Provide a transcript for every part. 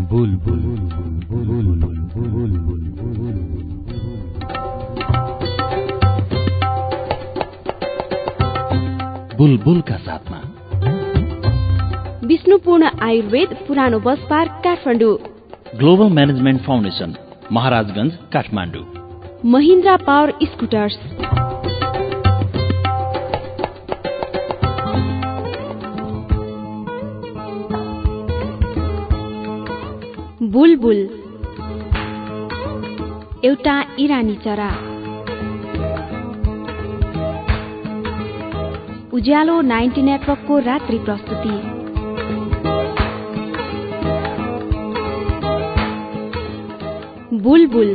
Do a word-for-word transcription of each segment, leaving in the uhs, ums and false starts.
बुलबुल बुलबुलका साथमा विष्णुपूर्ण आयुर्वेद पुरानो bus park Kathmandu, global management foundation Maharajganj Kathmandu, Mahindra power scooters, बुलबुल एउटा इरानी चरा, उज्यालो नाइन्टी नेटवर्कको रात्रि प्रस्तुति, बुलबुल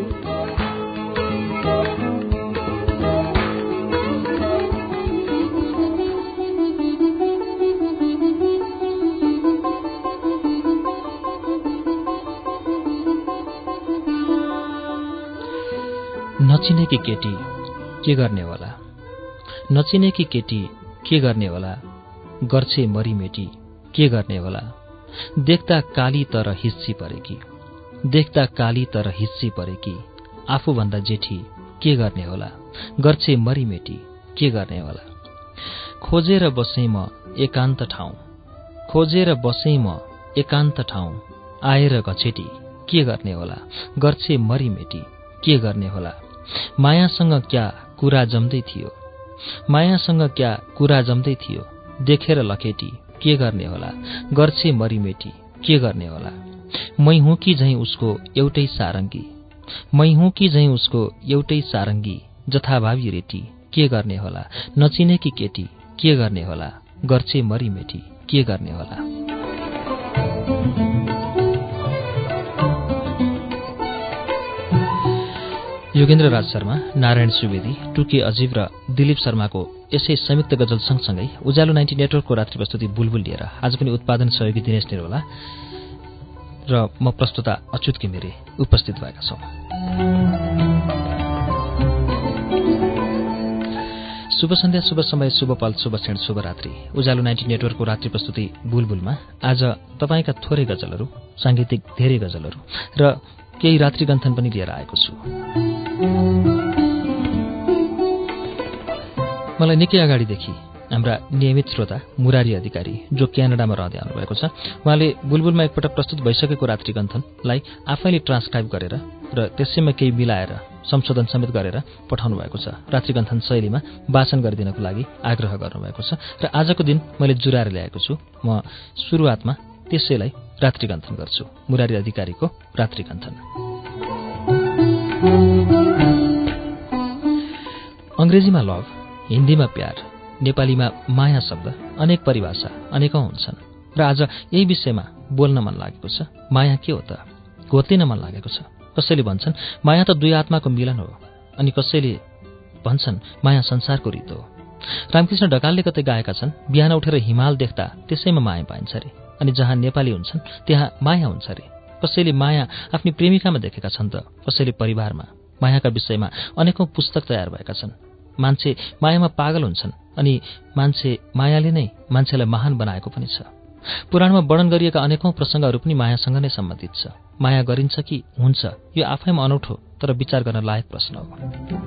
नचिनेकी केटी के गर्ने होला, नचिनेकी केटी के गर्ने होला, गर्छे मरिमेटी के गर्ने होला, देख्दा काली तर हिस्सी परेकी, देख्दा काली तर हिस्सी परेकी, आफूभन्दा जेठी के गर्ने होला, गर्छे मरिमेटी के गर्ने होला, खोजेर बसेँ म एकान्त ठाउँ, खोजेर बसेँ म एकान्त ठाउँ, आएर घचेटी के गर्ने होला, गर्छे मरिमेटी के गर्ने होला, मायासँग क्या कुरा जम्दै थियो, मायासँग क्या कुरा जम्दै थियो, देखेर लखेटी के गर्ने होला, गर्छे मरिमेटी के गर्ने होला, मै हुँ कि झैं उसको एउटै सारङ्गी, मै हुँ कि झैं उसको एउटै सारङ्गी, जथाभावी रेटी के गर्ने होला, नचिनेकी केटी के गर्ने होला, गर्छे मरिमेटी के गर्ने होला। योगेन्द्र राज शर्मा, नारायण सुवेदी, टुके अजीब र दिलीप शर्माको यसै संयुक्त गजल सँगसँगै उज्यालो नाइन्टी नेटवर्कको रात्रि प्रस्तुति बुलबुल लिएर आज पनि उत्पादन सहयोगी दिनेश निरौला र म प्रस्तुता अच्युत घिमिरे उपस्थित भएका छौं। शुभ सन्ध्या, शुभ समय, शुभ पल, शुभ क्षण, शुभ रात्रि। उज्यालो नाइन्टी नेटवर्कको रात्रि प्रस्तुति बुलबुलमा आज तपाईका थोरै गजलहरू, सांगीतिक धेरै गजलहरू र केही रात्रि गन्थन पनि लिएर आएको छु। मलाई निकै अगाडिदेखि हाम्रा नियमित श्रोता मुरारी अधिकारी, जो क्यानाडामा रहँदै आउनुभएको छ, उहाँले बुलबुलमा एकपटक प्रस्तुत भइसकेको रात्रि गन्थनलाई आफैले ट्रान्सक्राइब गरेर र त्यसैमा केही मिलाएर संशोधन समेत गरेर पठाउनु भएको छ। रात्रि गन्थन शैलीमा वाचन गरिदिनको लागि आग्रह गर्नुभएको छ र आजको दिन मैले जुराएर ल्याएको छु। म सुरुवातमा त्यसैलाई रात्रि गन्थन गर्छु। मुरारी अधिकारीको रात्रि गन्थन। अंग्रेजीमा लभ, हिन्दीमा प्यार, नेपालीमा माया शब्द अनेक परिभाषा अनेकौं हुन्छन् र आज यही विषयमा बोल्न मन लागेको छ। माया के हो त? घोत्लिन मन लागेको छ। कसैले भन्छन् माया त दुई आत्माको मिलन हो, अनि कसैले भन्छन् माया संसारको रीत हो। रामकृष्ण ढकालले कतै गाएका छन्, बिहान उठेर हिमाल देख्दा त्यसैमा माया पाइन्छ रे, अनि जहाँ नेपाली हुन्छन् त्यहाँ माया हुन्छ रे। कसैले माया आफ्नी प्रेमिकामा देखेका छन् त कसैले परिवारमा। मायाका विषयमा अनेकौं पुस्तक तयार भएका छन्। मान्छे मायामा पागल हुन्छन्, अनि मान्छे मायाले नै मान्छेलाई महान बनाएको पनि छ। पुराणमा वर्णन गरिएका अनेकौं प्रसङ्गहरू पनि मायासँग नै सम्बन्धित छ। माया गरिन्छ कि हुन्छ, यो आफैमा अनौठो तर विचार गर्न लायक प्रश्न हो।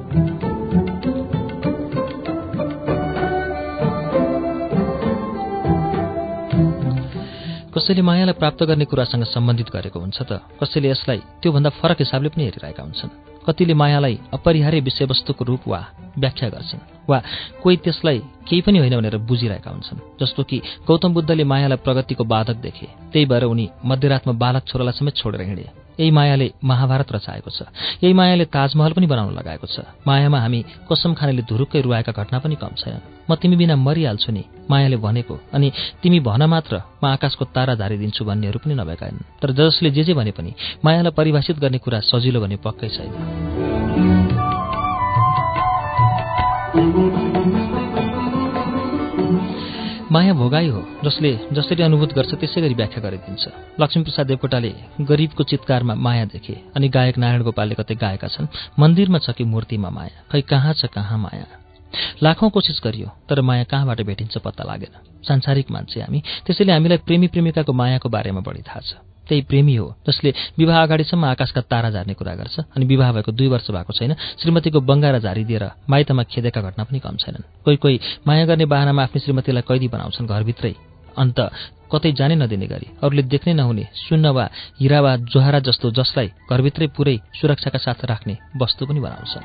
कसैले मायालाई प्राप्त गर्ने कुरासँग सम्बन्धित गरेको हुन्छ त कसैले यसलाई त्योभन्दा फरक हिसाबले पनि हेरिरहेका हुन्छन्। कतिले मायालाई अपरिहार्य विषयवस्तुको रूप वा व्याख्या गर्छन्, वा कोही त्यसलाई केही पनि होइन भनेर बुझिरहेका हुन्छन्। जस्तो कि गौतम बुद्धले मायालाई प्रगतिको बाधक देखे, त्यही भएर उनी मध्यरातमा बालक छोरालाई समेत छोडेर हिँडे। यही मायाले महाभारत रचाएको छ। यही मायाले ताजमहल पनि बनाउन लगाएको छ। मायामा हामी कसम खानेले धुरुक्कै रुवाएका घटना पनि कम छैनन्। म तिमी बिना मरिहाल्छु नि मायाले भनेको, अनि तिमी भन मात्र म आकाशको तारा झारिदिन्छु भन्नेहरू पनि नभएका हुन्। तर जसले जे जे भने पनि मायालाई परिभाषित गर्ने कुरा सजिलो भने पक्कै छैन। माया भोगाई हो, जसले जसरी अनुभूत गर्छ त्यसै गरी व्याख्या गरिदिन्छ। लक्ष्मीप्रसाद देवकोटाले गरिबको चित्कारमा माया देखे, अनि गायक नारायण गोपालले कतै गाएका छन्, मन्दिरमा छ कि मूर्तिमा माया, खै कहाँ छ कहाँ माया। लाखौं कोसिस गरियो तर माया कहाँबाट भेटिन्छ पत्ता लागेन। सांसारिक मान्छे हामी, त्यसैले हामीलाई प्रेमी प्रेमिकाको मायाको बारेमा बढी थाहा छ। त्यही प्रेमी हो जसले विवाह अगाडिसम्म आकाशका तारा झार्ने कुरा गर्छ अनि विवाह भएको दुई वर्ष भएको छैन श्रीमतीको बङ्गारा झारिदिएर माइतमा खेदेका घटना पनि कम छैनन्। कोही कोही माया गर्ने बहानामा आफ्नी श्रीमतीलाई कैदी बनाउँछन् घरभित्रै, अन्त कतै जानै नदिने गरी, अरूले देख्नै नहुने सुन्न वा हिरा वा जोहारा जस्तो जसलाई घरभित्रै पुरै सुरक्षाका साथ राख्ने वस्तु पनि बनाउँछन्।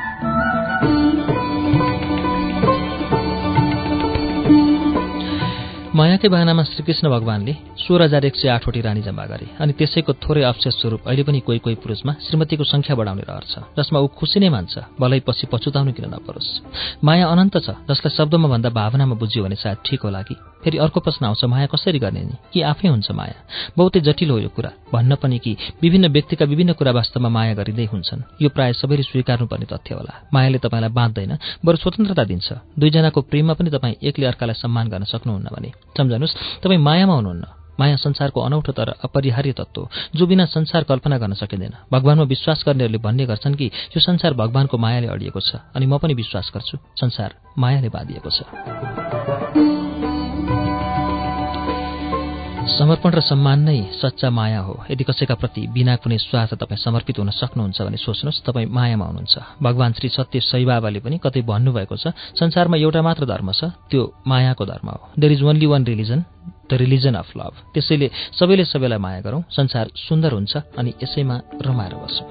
मायाकै बहानामा श्रीकृष्ण भगवानले सोह्र हजार एक सय आठवटी रानी जम्मा गरे अनि त्यसैको थोरै अवशेष स्वरूप अहिले पनि कोही कोही पुरुषमा श्रीमतीको संख्या बढाउने रहर छ, जसमा ऊ खुसी नै मान्छ, भलै पछि पछुताउनु किन नपरोस्। माया अनन्त छ, जसलाई शब्दमा भन्दा भावनामा बुझ्यो भने सायद ठिक होला कि। फेरि अर्को प्रश्न आउँछ, माया कसरी गर्ने नि? कि आफै हुन्छ माया? बहुतै जटिल हो यो कुरा। भन्न पनि कि विभिन्न व्यक्तिका विभिन्न कुरा वास्तवमा माया गरिँदै हुन्छन्। यो प्राय सबैले स्वीकार्नुपर्ने तथ्य होला। मायाले तपाईँलाई बाँध्दैन, बरु स्वतन्त्रता दिन्छ। दुईजनाको प्रेममा पनि तपाईँ एकले अर्कालाई सम्मान गर्न सक्नुहुन्न भने सम्झनुहोस् तपाईँ मायामा हुनुहुन्न। माया संसारको अनौठो तर अपरिहार्य तत्त्व हो, जो बिना संसार कल्पना गर्न सकिँदैन। भगवानमा विश्वास गर्नेहरूले भन्ने गर्छन् कि यो संसार भगवानको मायाले अडिएको छ, अनि म पनि विश्वास गर्छु संसार मायाले बाँधिएको छ। समर्पण र सम्मान नै सच्चा माया हो। यदि कसैका प्रति बिना कुनै स्वार्थ तपाईँ समर्पित हुन सक्नुहुन्छ भने सोच्नुहोस् तपाईँ मायामा हुनुहुन्छ। भगवान श्री सत्य साई बाबाले पनि कतै भन्नुभएको छ, संसारमा एउटा मात्र धर्म छ, त्यो मायाको धर्म हो। There is only one religion, the religion of love. त्यसैले सबैले सबैलाई माया गरौँ, संसार सुन्दर हुन्छ अनि यसैमा रमाएर बसौँ।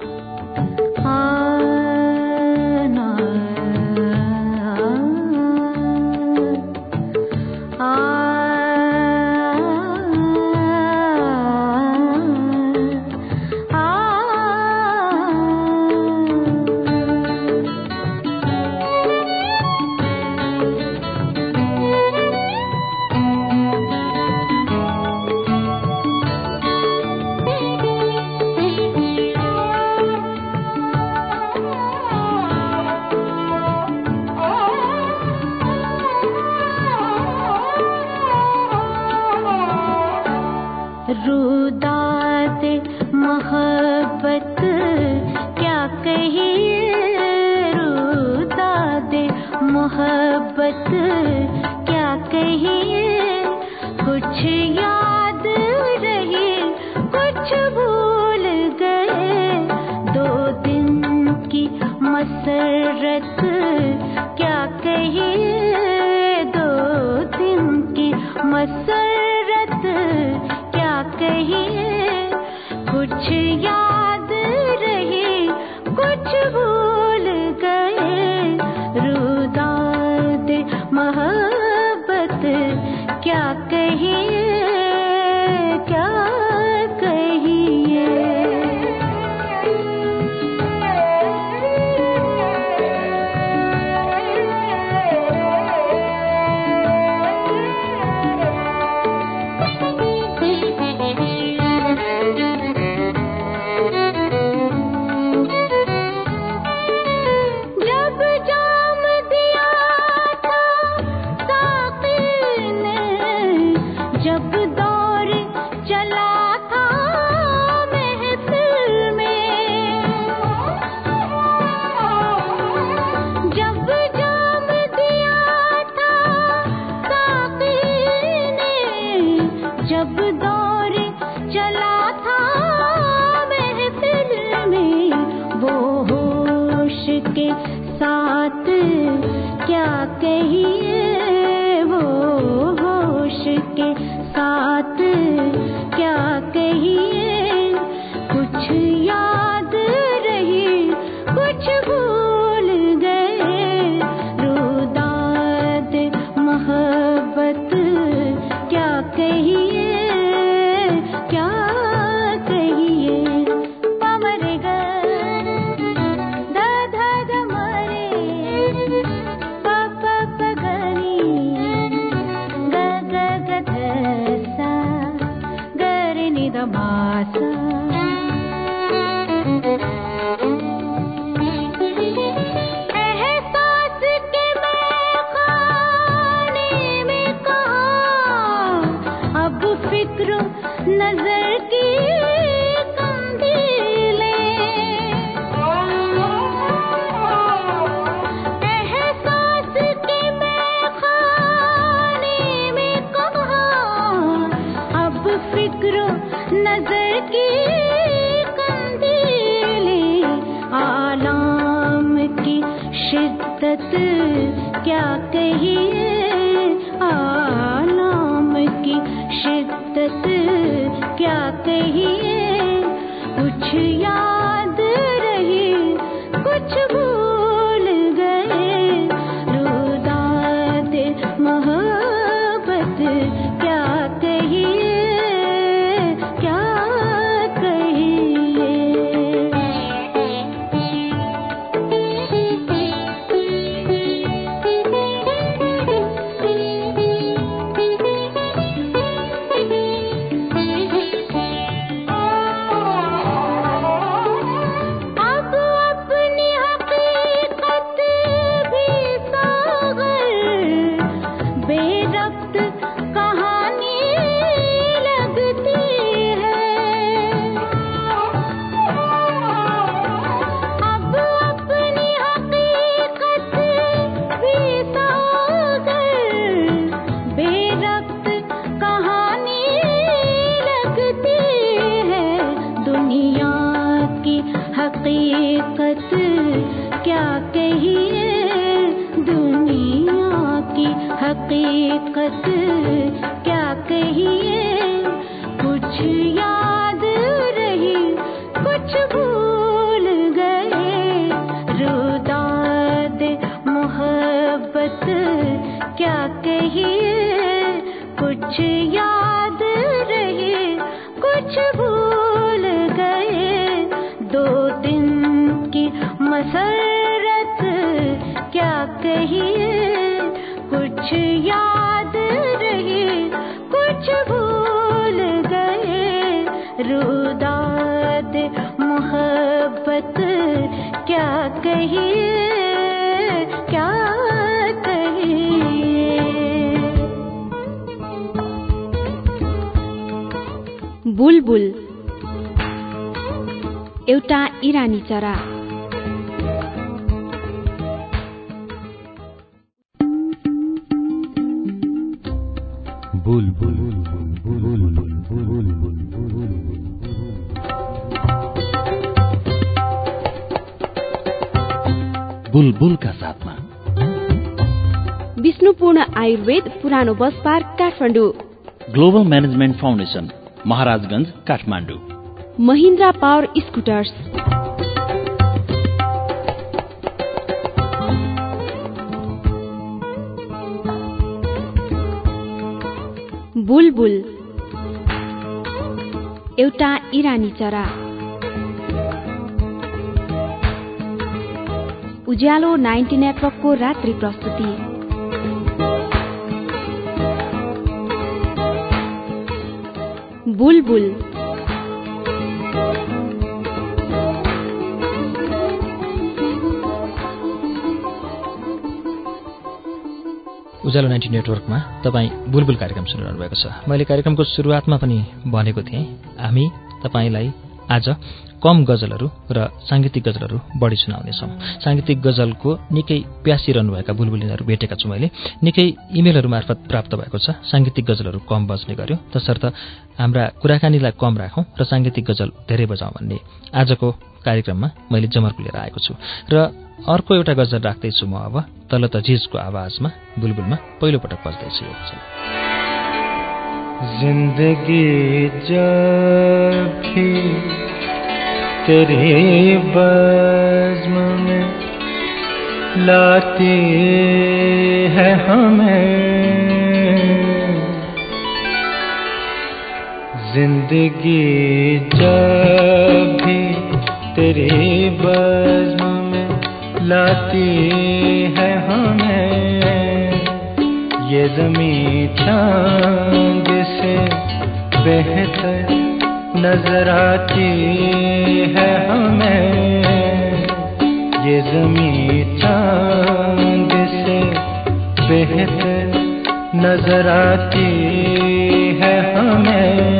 एहसास फिक्रो नजर की कंदीले, आलाम की शिद्दत क्या कहिए, आलाम की शिद्दत क्या कहिए। कुछ याद रही कुछ भूल गए, रुदाद मोहब्बत क्या कहिए, क्या कहिए। हकीकत क्या कहिए, दुनिया की हकीकत क्या कहिए। कुछ याद रही कुछ भूल गए, रुदाद मोहब्बत क्या कहिए। कुछ याद रही कुछ भूल गए, दो दिन की मसरत क्या कहिए। कुछ याद रही कुछ भूल गए, रुदाद मोहब्बत क्या कहिए, क्या कहिए। बुलबुल एउटा इरानी चरा। बुलबुल बुलबुल का साथमा विष्णुपूर्ण आयुर्वेद पुरानो bus park Kathmandu. Global management foundation Maharajganj Kathmandu. Mahindra power scooters. बुलबुल एउटा इरानी चरा। उज्यालो नाइन्टी नेटवर्कको रात्रि प्रस्तुति। बुलबुल उज्यालो नाइन्टी नेटवर्कमा तपाईँ बुलबुल कार्यक्रम सुनिरहनु भएको छ। मैले कार्यक्रमको सुरुवातमा पनि भनेको थिएँ, हामी तपाईँलाई आज कम गजलहरू र साङ्गीतिक गजलहरू बढी सुनाउनेछौँ। साङ्गीतिक गजलको निकै प्यासिरहनुभएका बुलबुलिनहरू भेटेका छु मैले। निकै इमेलहरू मार्फत प्राप्त भएको छ। साङ्गीतिक गजलहरू कम बज्ने गर्यो, तसर्थ हाम्रा कुराकानीलाई कम राखौँ र साङ्गीतिक गजल धेरै बजाउँ भन्ने आजको कार्यक्रममा मैले जमर्को लिएर आएको छु। र अर्को एउटा गजल राख्दैछु म अब तल तजिजको आवाजमा बुलबुलमा पहिलो पटक बज्दैछु यो गजल। जिंदगी जब भी तेरी बज़्म में लाती है हमें, जिंदगी जब भी तेरी बज़्म में लाती है हमें, ये ज़मीं चांद से बेहतर नजर आती है हमें, ये ज़मीं चांद से बेहतर नजर आती है हमें।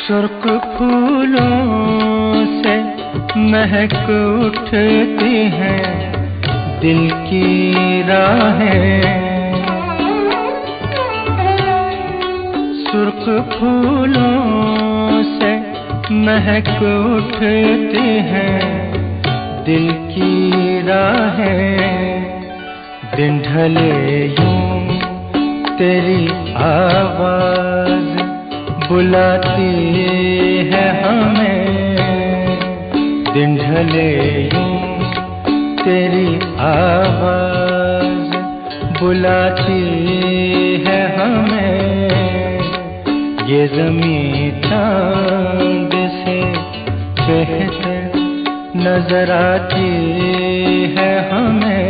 सुर्ख फूलों से महक उठती हैं दिल की राहें। सुर्ख फूलों से महक उठती हैं दिल की राहें। दिन ढले यूं तेरी आवाज बुलाती है हमें। दिन ढले यूं तेरी आवाज बुलाती है हमें। ये ज़मीं चाँद से बेहतर नजर आती है हमें।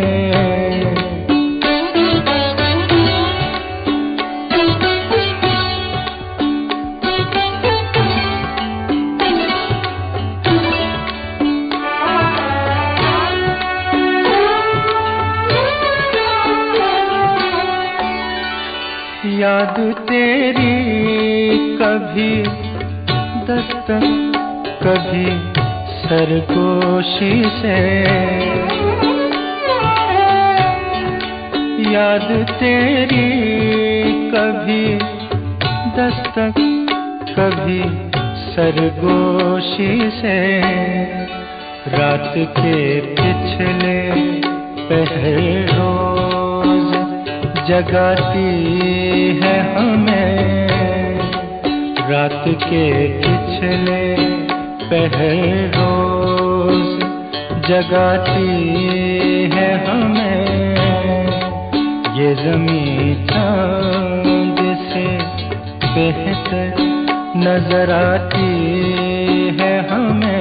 याद तेरी कभी दस्तक कभी सरगोशी से। याद तेरी कभी दस्तक कभी सरगोशी से। रात के पिछले पहर रोज जगाती है हमें। रात के पिछले पहर रोज जगाती है हमें। ये ज़मीं चाँद से बेहतर नजर आती है हमें।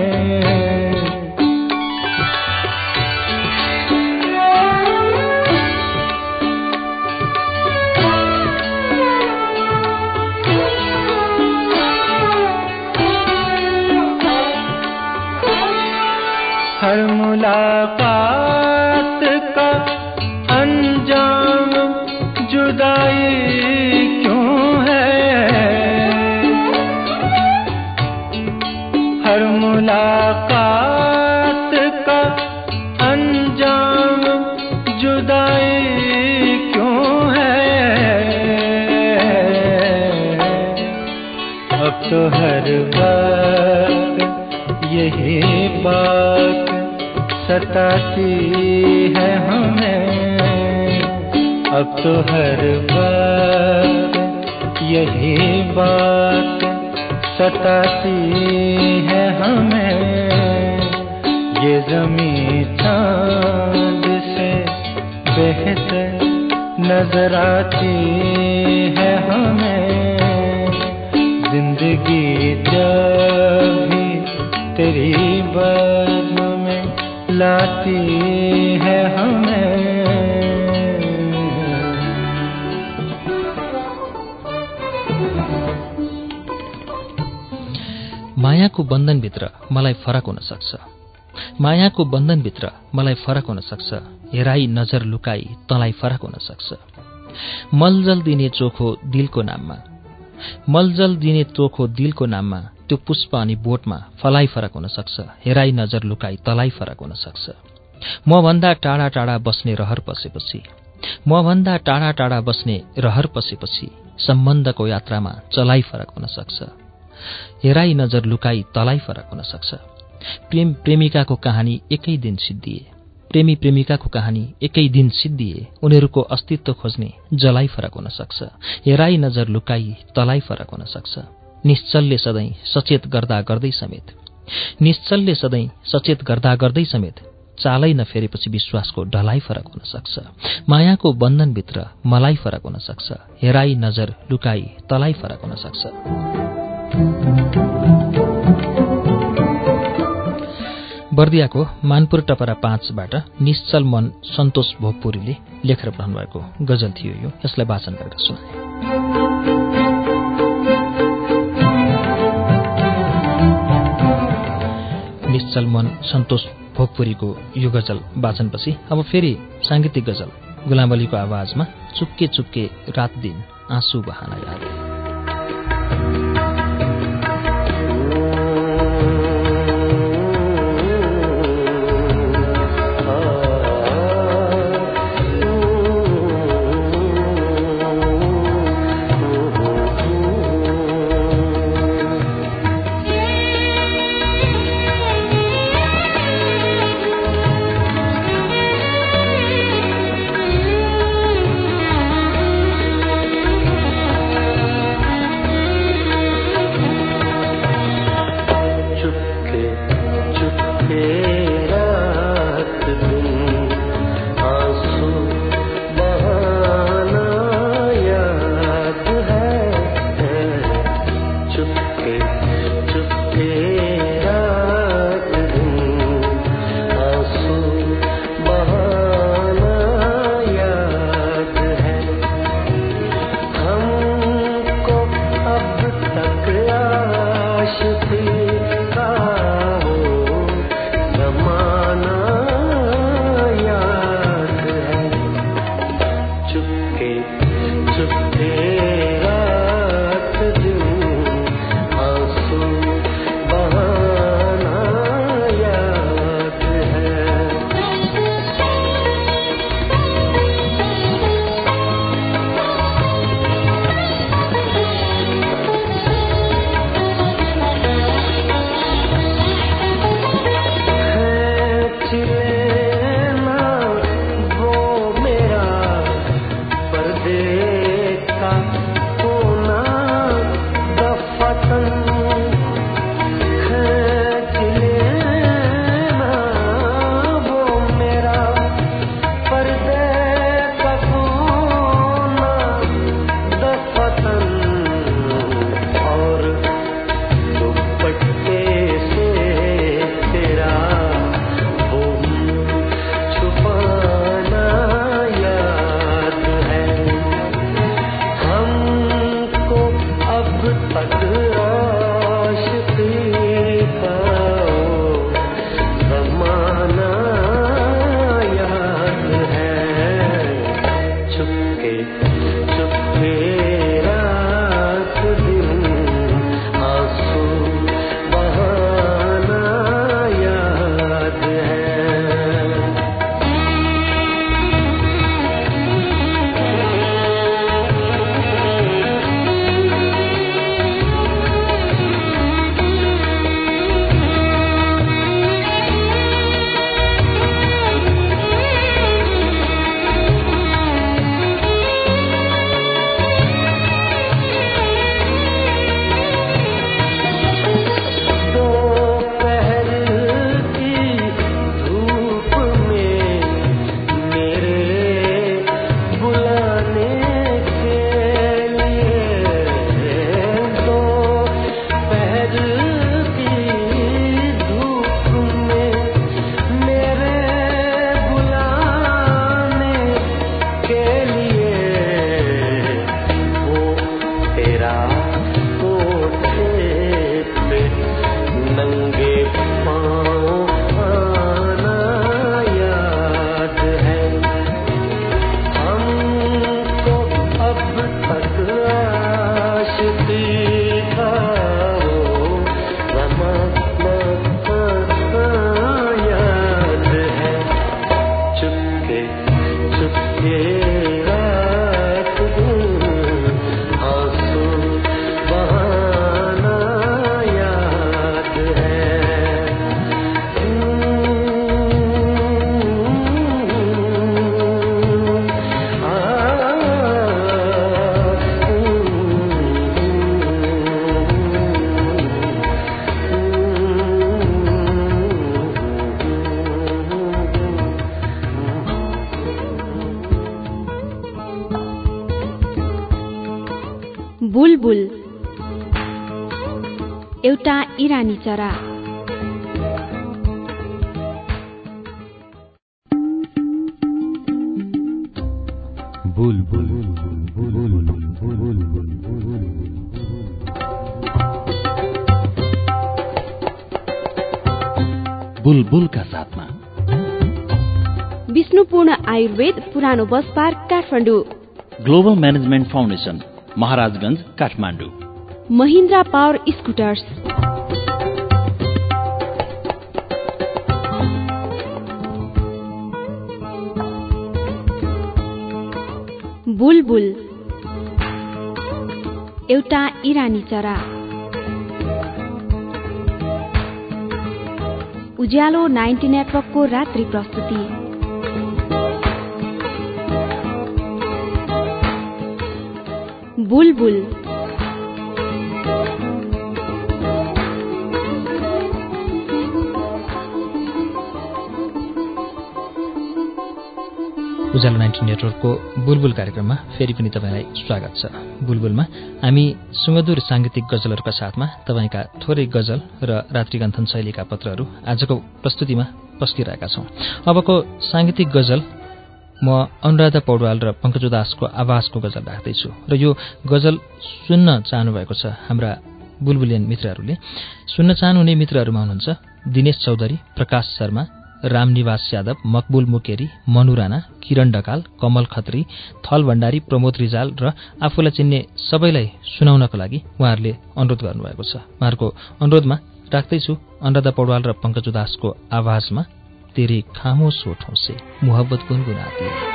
हर मुलाकात का अंजाम जुदाई क्यों है। हर मुलाकात का अंजाम जुदाई क्यों है। अब तो हर वक्त यही बात सताती है हमें। अब तो हर वक्त यही बात सताती है हमें। ये ज़मीं चाँद से बेहतर नजर आती है हमें। जिंदगी जब भी तेरी बज़्म में लाती है हमें। मायाको बन्धनभित्र मलाई फरक हुन सक्छ। मायाको बन्धनभित्र मलाई फरक हुन सक्छ। हेराई नजर लुकाई तँलाई फरक हुन सक्छ। मलजल दिने चोखो दिलको नाममा। मलजल दिने चोखो दिलको नाममा त्यो पुष्प अनि बोटमा फलाई फरक हुन सक्छ। हेराई नजर लुकाई तँलाई फरक हुन सक्छ। म भन्दा टाढा टाढा बस्ने रहर पसेपछि म भन्दा टाढा टाढा बस्ने रहर पसेपछि सम्बन्धको यात्रामा चलाई फरक हुन सक्छ। हेराई नजर लुकाई तँलाई फरक हुन सक्छ। प्रेम प्रेमिकाको कहानी एकै दिन सिद्धिए। प्रेमी प्रेमिकाको कहानी एकै दिन सिद्धिए। उनीहरूको अस्तित्व खोज्ने जलाई फरक हुन सक्छ। हेराई नजर लुकाई तँलाई फरक हुन सक्छ। निश्चलले सधैँ सचेत गर्दा गर्दै समेत निश्चलले सधैँ सचेत गर्दा गर्दै समेत चालै नफेरेपछि विश्वासको ढलाई फरक हुन सक्छ। मायाको बन्धनभित्र मलाई फरक हुन सक्छ। हेराई नजर लुकाई तँलाई फरक हुन सक्छ। बर्दियाको मानपुर टपरा पाँचबाट निश्चल मन सन्तोष भोगपुरीले लेखेर पठाउनु भएको गजल थियो यो। यसलाई वाचन गरेर सुनाए। निश्चल मन सन्तोष भोगपुरीको यो गजल वाचनपछि अब फेरि सांगीतिक गजल गुलाम अलीको आवाजमा चुपके चुपके रात दिन आँसु बहाना याद। बुलबुल एउटा इरानी चरा। बुलबुल बुलबुल का साथमा विष्णुपूर्ण आयुर्वेद पुरानो bus park Kathmandu. Global management foundation Maharajganj Kathmandu. Mahindra power scooters. बुलबुल एउटा इरानी चरा। उज्यालो नाइन्टी नेटवर्कको रात्रि प्रस्तुति। बुलबुल उज्यालो नाइन्टी नेटवर्कको बुलबुल कार्यक्रममा फेरि पनि तपाईलाई स्वागत छ। बुलबुलमा हामी सुमधुर सांगीतिक गजलहरूका साथमा तपाईका थोरै गजल र रात्रिगन्थन शैलीका पत्रहरू आजको प्रस्तुतिमा पस्किरहेका छौं। अबको सांगीतिक गजल म अनुराधा पौडवाल र पंकज उदासको आवाजको गजल राख्दैछु र यो गजल सुन्न चाहनुभएको छ हाम्रा बुलबुलियन मित्रहरूले। सुन्न चाहनुहुने मित्रहरूमा हुनुहुन्छ दिनेश चौधरी, प्रकाश शर्मा, रामनिवास यादव, मकबुल मुकेरी, मनु राणा, किरण ढकाल, कमल खत्री, थल भण्डारी, प्रमोद रिजाल र आफूलाई चिन्ने सबैलाई सुनाउनको लागि उहाँहरूले अनुरोध गर्नुभएको छ। उहाँहरूको अनुरोधमा राख्दैछु अनुराधा पौडवाल र पंकज उदासको आवाजमा तेरे खामोश होठों से मोहब्बत गुनगुनाती है।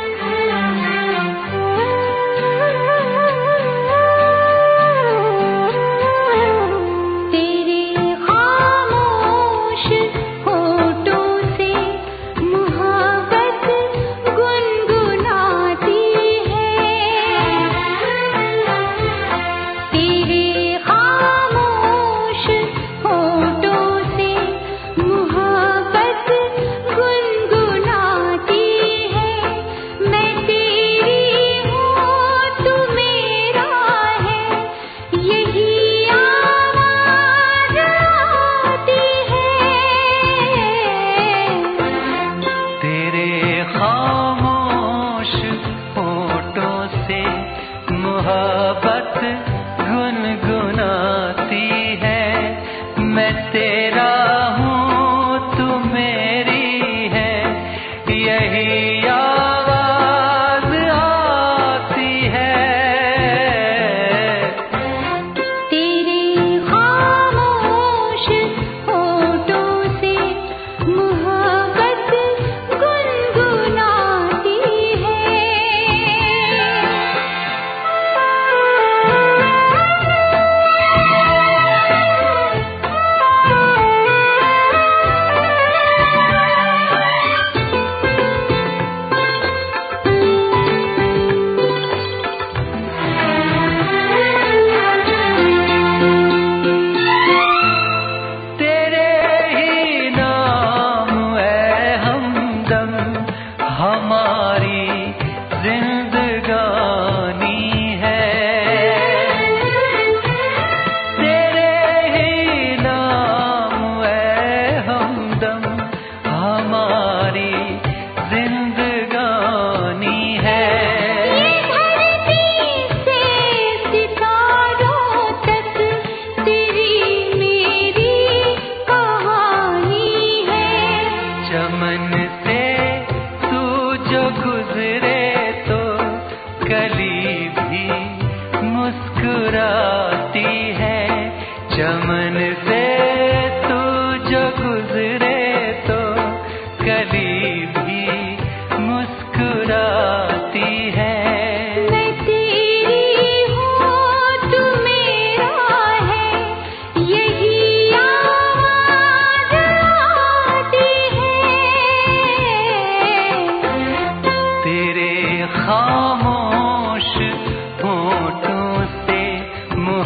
खामोश होठों से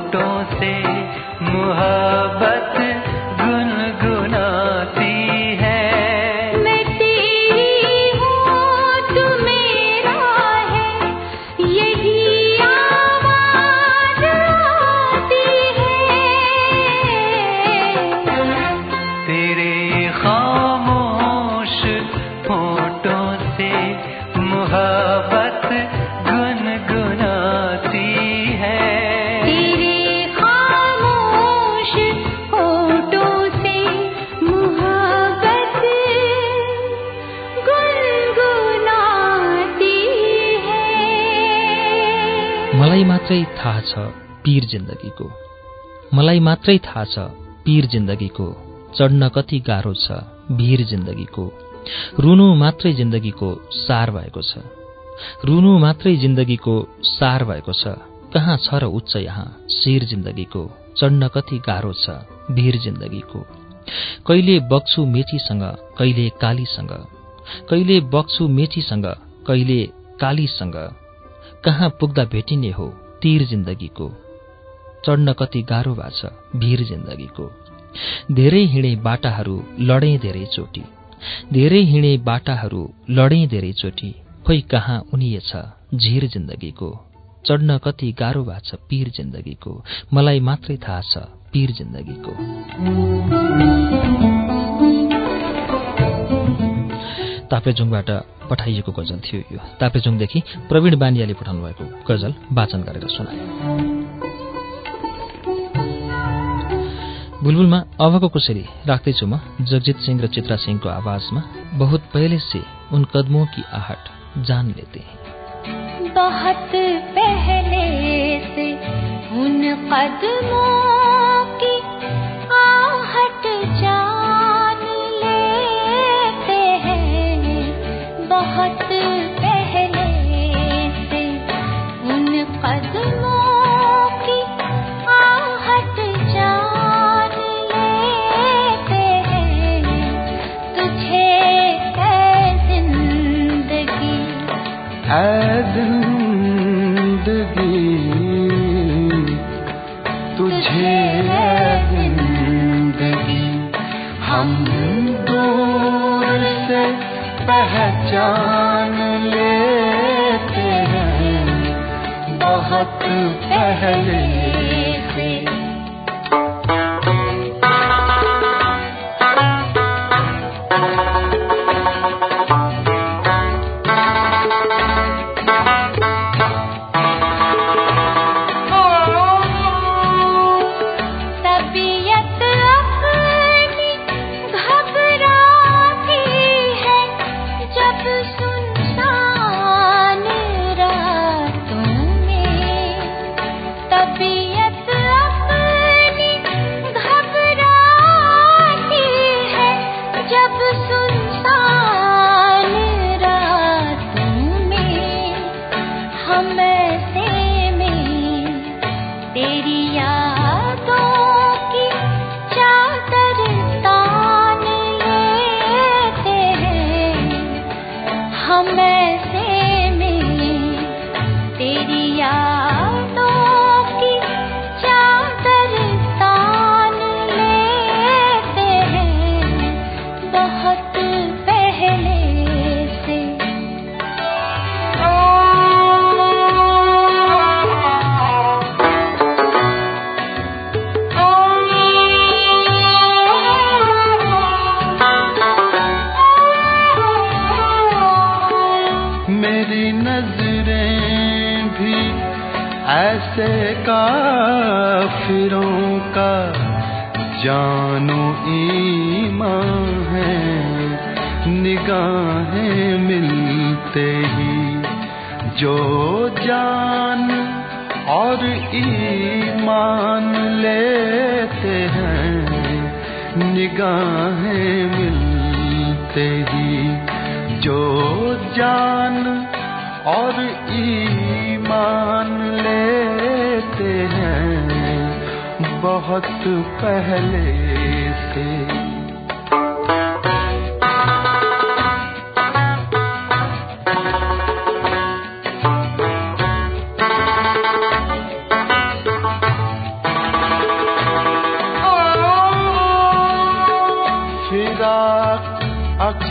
होठों से मोहब्बत गुनगुनाती है। मैं तेरी हूँ तू मेरा है, यही आवाज़ आती है। तेरे खामोश होठों से मोहब्बत गुनगुनाती है। तेरे खामोश होठों से मोहब्बत गुनगुनाती है। मलाई मात्रै थाहा छ पीर जिन्दगीको, मलाई मात्रै थाहा छ पीर जिन्दगीको, चढ्न कति गाह्रो छ भीर जिन्दगीको। रुनु मात्रै जिन्दगीको सार भएको छ, रुनु मात्रै जिन्दगीको सार भएको छ। कहाँ छ र उच्च यहाँ शिर जिन्दगीको, चढ्न कति गाह्रो छ भीर जिन्दगीको। कहिले बग्छु मेचीसँग कहिले कालीसँग, कहिले बग्छु मेचीसँग कहिले कालीसँग। कहाँ पुग्दा भेटिने हो तीर जिन्दगीको, चढ्न कति गाह्रो भएको छ भीर जिन्दगीको। धेरै हिँडे बाटाहरू लडे धेरै चोटी, धेरै हिँडे बाटाहरू लडे धेरै चोटी। खोइ कहाँ उनिएछ झिर जिन्दगीको, चढ्न कति गाह्रो भएको छ पीर जिन्दगीको। मलाई मात्रै थाहा छ पीर जिन्दगीको। ताप्लेजुङबाट पठाइएको गजल थियो यो। ताप्लेजुङदेखि प्रवीण बानियाले पठाउनु भएको गजल वाचन गरेर सुनाए। बुलबुलमा अबको कुशली राख्दैछु म जगजित सिंह र चित्रा सिंहको आवाजमा। बहुत पहले से उन कदमों की आहट जान लेते हैं। बहुत पहले से उन कदमों की आहट जान लेते हैं। बहुत पहले से उन कदमों की आहट जान लेते हैं। तुझे है जिंदगी ऐ जिंदगी तुझे है जिंदगी, हम दूर से पहचान लेते हैं। बहुत पहले से तबीयत अपनी घबराती है जब सुनसान रातों में। तबीयत अपनी घबराती है जब सुनसान रातों में। हम ऐसे में तेरी यादों की चादर तान लेते हैं। हम ऐसे में तेरी यादों की चादर तान लेते हैं। बहुत पहले से मेरी नजरें भी ऐसे काफिरों का जानो ईमान है। निगाहें मिलते ही जो जान और ईमान लेते हैं। निगाहें मिलते ही जो जान और ईमान लेते हैं। बहुत पहले से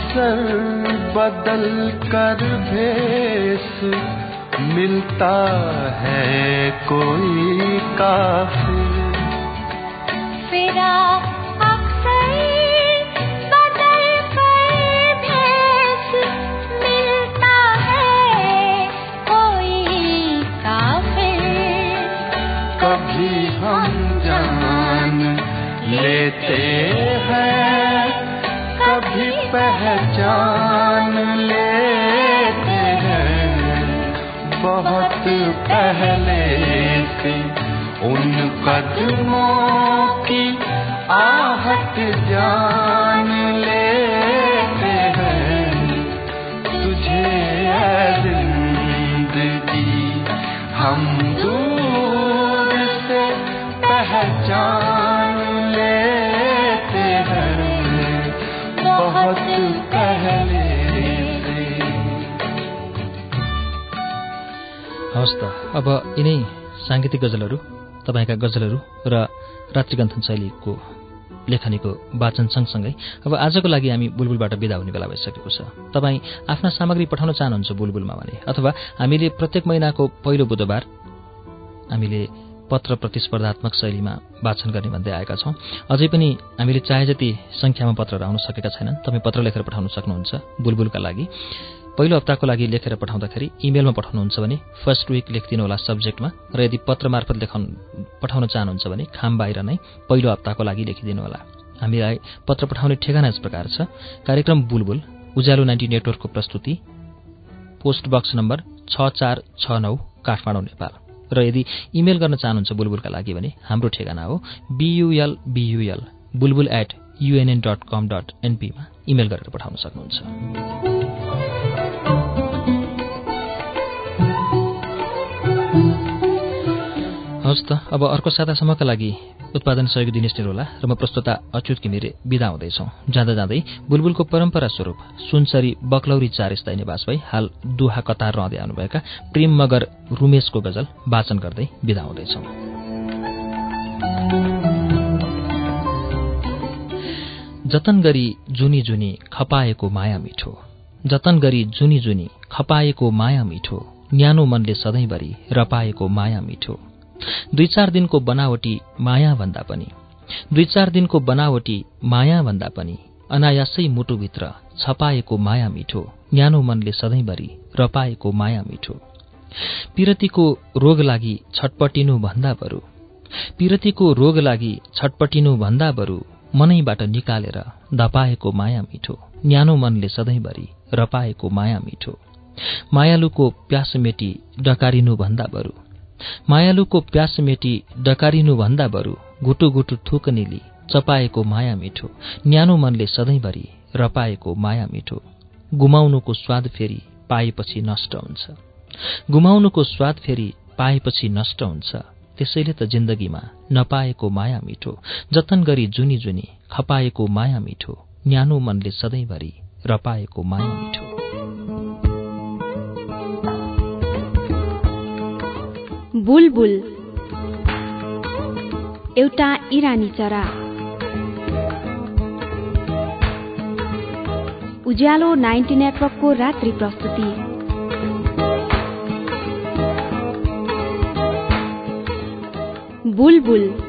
अक्सर बदल कर भेष मिलता है कोई काफिर। फिरा अक्सर बदल कर भेष मिलता है कोई काफिर। कभी हम जान लेते हैं, कभी पहचान लेते हैं। बहुत पहले से उन कदमों की आहट जान लेते हैं। तुझे है जिंदगी हम दूर से पहचान लेते हैं, बहुत पहले से। हवस् त, अब यिनै साङ्गीतिक गजलहरू, तपाईँका गजलहरू र रात्रिगन्थन शैलीको लेखनीको वाचन सँगसँगै अब आजको लागि हामी बुलबुलबाट बिदा हुने बेला भइसकेको छ। तपाईँ आफ्ना सामग्री पठाउन चाहनुहुन्छ बुलबुलमा भने, अथवा हामीले प्रत्येक महिनाको पहिलो बुधबार हामीले पत्र प्रतिस्पर्धात्मक शैलीमा वाचन गर्ने भन्दै आएका छौँ। अझै पनि हामीले चाहे जति सङ्ख्यामा पत्रहरू आउन सकेका छैनन्। तपाईँ पत्र लेखेर पठाउन सक्नुहुन्छ बुलबुलका लागि। पहिलो हप्ताको लागि लेखेर पठाउँदाखेरि इमेलमा पठाउनुहुन्छ भने फर्स्ट विक लेखिदिनु होला सब्जेक्टमा, र यदि पत्र मार्फत लेखाउन पठाउन चाहनुहुन्छ भने खाम बाहिर नै पहिलो हप्ताको लागि लेखिदिनु होला। हामीलाई पत्र पठाउने ठेगाना यस प्रकार छ: कार्यक्रम बुलबुल, उज्यालो नाइन्टी नेटवर्कको प्रस्तुति, पोस्ट बक्स नम्बर छ चार छ नौ, काठमाडौँ, नेपाल। र यदि इमेल गर्न चाहनुहुन्छ बुलबुलका लागि भने हाम्रो ठेगाना हो BUL BUL Bulbul at UNN dot com dot एनपीमा इमेल गरेर पठाउन सक्नुहुन्छ। हवस् त, अब अर्को सातासम्मका लागि उत्पादन सहयोग दिनेश निरोला र म प्रस्तुता अच्युत घिमिरे बिदा हुँदैछौँ। जाँदा जाँदै बुलबुलको परम्परा स्वरूप सुनसरी बक्लौरी चार स्थायी निवास भई हाल दुहा कतार रहँदै आउनुभएका प्रेम मगर रुमेशको गजल वाचन गर्दै बिदा हुँदैछौँ। जतन गरी जुनी जुनी खपाएको माया मिठो, जतन गरी जुनी जुनी खपाएको माया मिठो, न्यानो मनले सधैँभरि रपाएको माया मिठो। दुई चार दिनको बनावटी माया भन्दा पनि, दुई चार दिनको बनावटी माया भन्दा पनि अनायासै मुटुभित्र छपाएको माया मिठो, न्यानो मनले सधैँभरि रपाएको माया मिठो। पिरतीको रोग लागि छटपटिनु भन्दा बरु, पिरतीको रोग लागि छटपटिनु भन्दा बरु मनैबाट निकालेर धपाएको माया मिठो, न्यानो मनले सधैँभरि रपाएको माया मिठो। मायालुको प्यास मेटी डकारिनु भन्दा बरु, मायालुको प्यास मेटी डकारिनु भन्दा बरु गुटु गुटु थुक निली चपाएको माया मिठो, न्यानो मनले सधैँभरि रपाएको माया मिठो। गुमाउनुको स्वाद फेरि पाएपछि नष्ट हुन्छ, गुमाउनुको स्वाद फेरि पाएपछि नष्ट हुन्छ। त्यसैले त जिन्दगीमा नपाएको माया मिठो, जतन गरी जुनी जुनी खपाएको माया मिठो, न्यानो मनले सधैँभरि रपाएको माया मिठो। बुलबुल एउटा इरानी चरा। उज्यालो नाइन्टी नेटवर्कको रात्रि प्रस्तुति। बुलबुल